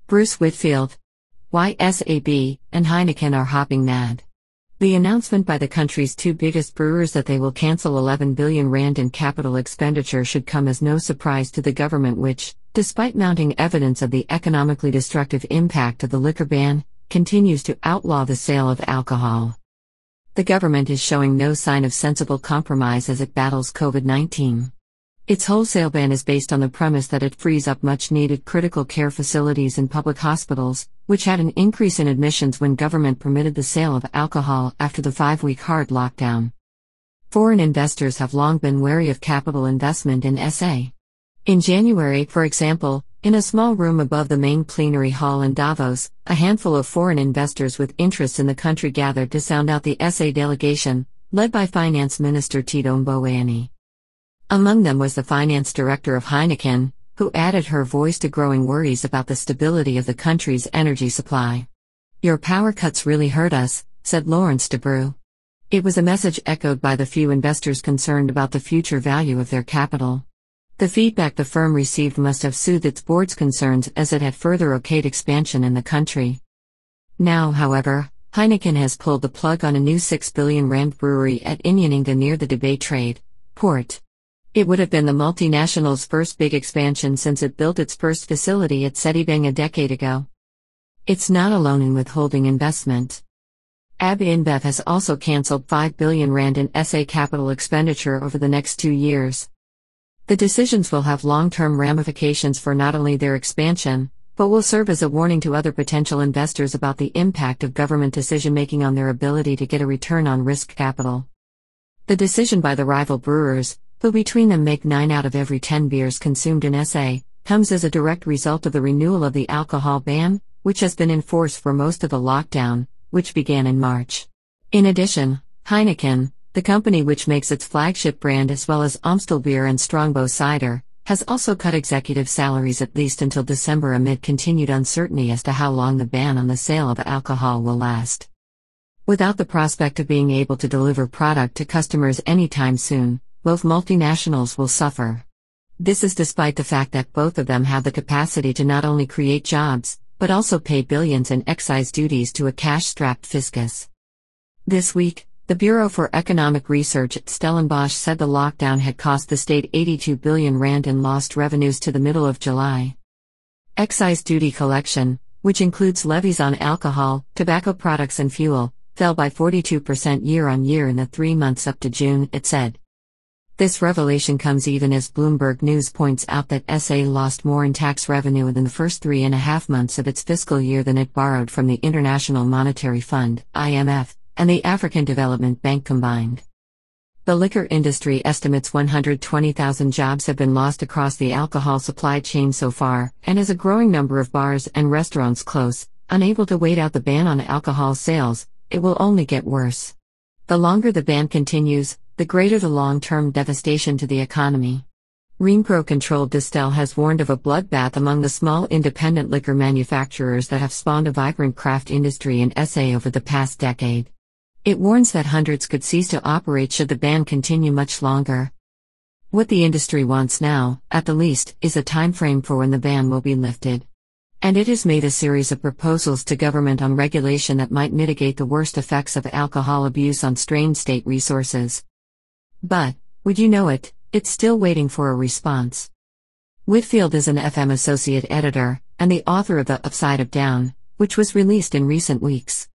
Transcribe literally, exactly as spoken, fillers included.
Bruce Whitfield. Why S A B and Heineken are hopping mad. The announcement by the country's two biggest brewers that they will cancel eleven billion rand in capital expenditure should come as no surprise to the government, which, despite mounting evidence of the economically destructive impact of the liquor ban, continues to outlaw the sale of alcohol. The government is showing no sign of sensible compromise as it battles COVID nineteen. Its wholesale ban is based on the premise that it frees up much-needed critical care facilities and public hospitals, which had an increase in admissions when government permitted the sale of alcohol after the five-week hard lockdown. Foreign investors have long been wary of capital investment in S A. In January, for example, in a small room above the main plenary hall in Davos, a handful of foreign investors with interests in the country gathered to sound out the S A delegation, led by Finance Minister Tito Mboweni. Among them was the finance director of Heineken, who added her voice to growing worries about the stability of the country's energy supply. "Your power cuts really hurt us," said Lawrence de Breu. It was a message echoed by the few investors concerned about the future value of their capital. The feedback the firm received must have soothed its board's concerns as it had further okayed expansion in the country. Now, however, Heineken has pulled the plug on a new six billion rand brewery at Inyaninga near the Dubai Trade Port. It would have been the multinational's first big expansion since it built its first facility at Sedibeng a decade ago. It's not alone in withholding investment. A B InBev has also cancelled five billion rand in S A capital expenditure over the next two years. The decisions will have long-term ramifications for not only their expansion, but will serve as a warning to other potential investors about the impact of government decision-making on their ability to get a return on risk capital. The decision by the rival brewers, who between them make nine out of every ten beers consumed in S A, comes as a direct result of the renewal of the alcohol ban, which has been in force for most of the lockdown, which began in March. In addition, Heineken, the company which makes its flagship brand as well as Amstel beer and Strongbow cider, has also cut executive salaries at least until December amid continued uncertainty as to how long the ban on the sale of alcohol will last. Without the prospect of being able to deliver product to customers anytime soon, both multinationals will suffer. This is despite the fact that both of them have the capacity to not only create jobs, but also pay billions in excise duties to a cash-strapped fiscus. This week, the Bureau for Economic Research at Stellenbosch said the lockdown had cost the state eighty-two billion rand in lost revenues to the middle of July. Excise duty collection, which includes levies on alcohol, tobacco products and fuel, fell by forty-two percent year-on-year in the three months up to June, it said. This revelation comes even as Bloomberg News points out that S A lost more in tax revenue in the first three and a half months of its fiscal year than it borrowed from the International Monetary Fund, I M F, and the African Development Bank combined. The liquor industry estimates one hundred twenty thousand jobs have been lost across the alcohol supply chain so far, and as a growing number of bars and restaurants close, unable to wait out the ban on alcohol sales, it will only get worse. The longer the ban continues, the greater the long-term devastation to the economy. Rempro-controlled Distell has warned of a bloodbath among the small independent liquor manufacturers that have spawned a vibrant craft industry in S A over the past decade. It warns that hundreds could cease to operate should the ban continue much longer. What the industry wants now, at the least, is a timeframe for when the ban will be lifted. And it has made a series of proposals to government on regulation that might mitigate the worst effects of alcohol abuse on strained state resources. But, would you know it, it's still waiting for a response. Whitfield is an F M associate editor, and the author of The Upside of Down, which was released in recent weeks.